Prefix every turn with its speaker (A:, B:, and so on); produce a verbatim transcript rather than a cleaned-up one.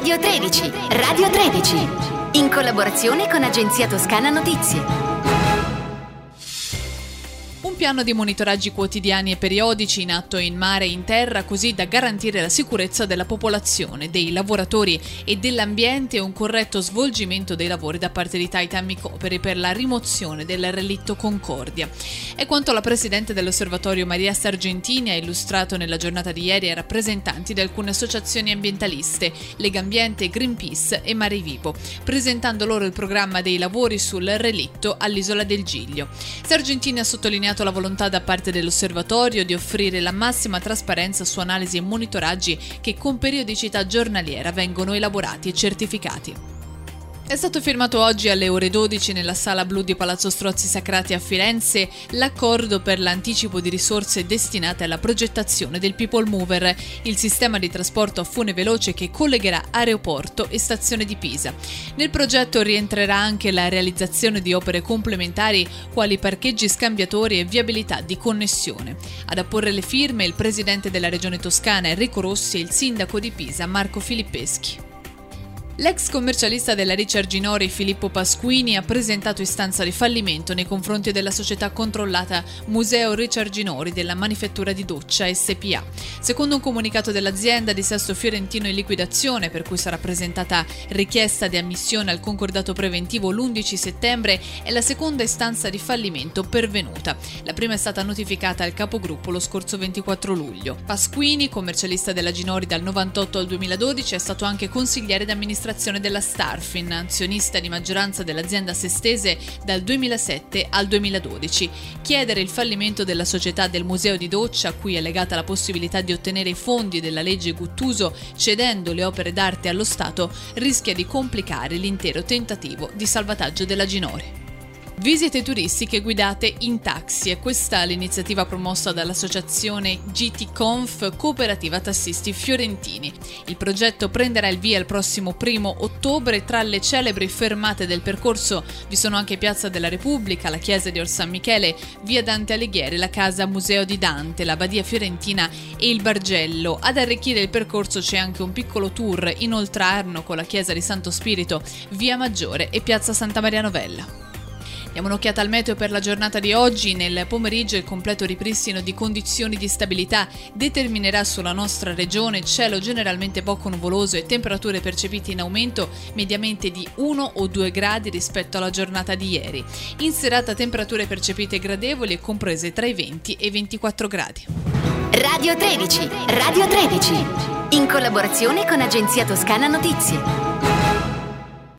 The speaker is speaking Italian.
A: Radio tredici, Radio tredici, in collaborazione con Agenzia Toscana Notizie.
B: Un piano di monitoraggi quotidiani e periodici in atto in mare e in terra, così da garantire la sicurezza della popolazione, dei lavoratori e dell'ambiente e un corretto svolgimento dei lavori da parte di Titan Micoperi per la rimozione del relitto Concordia. È quanto la presidente dell'osservatorio Maria Sargentini ha illustrato nella giornata di ieri ai rappresentanti di alcune associazioni ambientaliste, Legambiente, Greenpeace e Mare Vivo, presentando loro il programma dei lavori sul relitto all'isola del Giglio. Sargentini ha sottolineato la volontà da parte dell'osservatorio di offrire la massima trasparenza su analisi e monitoraggi che con periodicità giornaliera vengono elaborati e certificati. È stato firmato oggi alle ore dodici nella Sala Blu di Palazzo Strozzi Sacrati a Firenze l'accordo per l'anticipo di risorse destinate alla progettazione del People Mover, il sistema di trasporto a fune veloce che collegherà aeroporto e stazione di Pisa. Nel progetto rientrerà anche la realizzazione di opere complementari quali parcheggi scambiatori e viabilità di connessione. Ad apporre le firme il presidente della Regione Toscana Enrico Rossi e il sindaco di Pisa Marco Filippeschi. L'ex commercialista della Richard Ginori Filippo Pasquini ha presentato istanza di fallimento nei confronti della società controllata Museo Richard Ginori della Manifattura di Doccia S P A. Secondo un comunicato dell'azienda di Sesto Fiorentino in liquidazione, per cui sarà presentata richiesta di ammissione al concordato preventivo l'undici settembre, è la seconda istanza di fallimento pervenuta. La prima è stata notificata al capogruppo lo scorso ventiquattro luglio. Pasquini, commercialista della Ginori dal novantotto al duemiladodici, è stato anche consigliere d'amministrazione della Starfin, azionista di maggioranza dell'azienda sestese dal duemilasette al duemiladodici. Chiedere il fallimento della società del Museo di Doccia, a cui è legata la possibilità di ottenere i fondi della legge Guttuso cedendo le opere d'arte allo Stato, rischia di complicare l'intero tentativo di salvataggio della Ginori. Visite turistiche guidate in taxi, è questa l'iniziativa promossa dall'associazione G T Conf Cooperativa Tassisti Fiorentini. Il progetto prenderà il via il prossimo primo ottobre. Tra le celebri fermate del percorso vi sono anche Piazza della Repubblica, la chiesa di Or San Michele, via Dante Alighieri, la casa Museo di Dante, la Badia Fiorentina e il Bargello. Ad arricchire il percorso c'è anche un piccolo tour in Oltrarno con la chiesa di Santo Spirito, via Maggiore e piazza Santa Maria Novella. Diamo un'occhiata al meteo per la giornata di oggi. Nel pomeriggio il completo ripristino di condizioni di stabilità determinerà sulla nostra regione cielo generalmente poco nuvoloso e temperature percepite in aumento mediamente di uno o due gradi rispetto alla giornata di ieri. In serata temperature percepite gradevoli e comprese tra i venti e i ventiquattro gradi.
A: Radio tredici, Radio tredici, in collaborazione con Agenzia Toscana Notizie.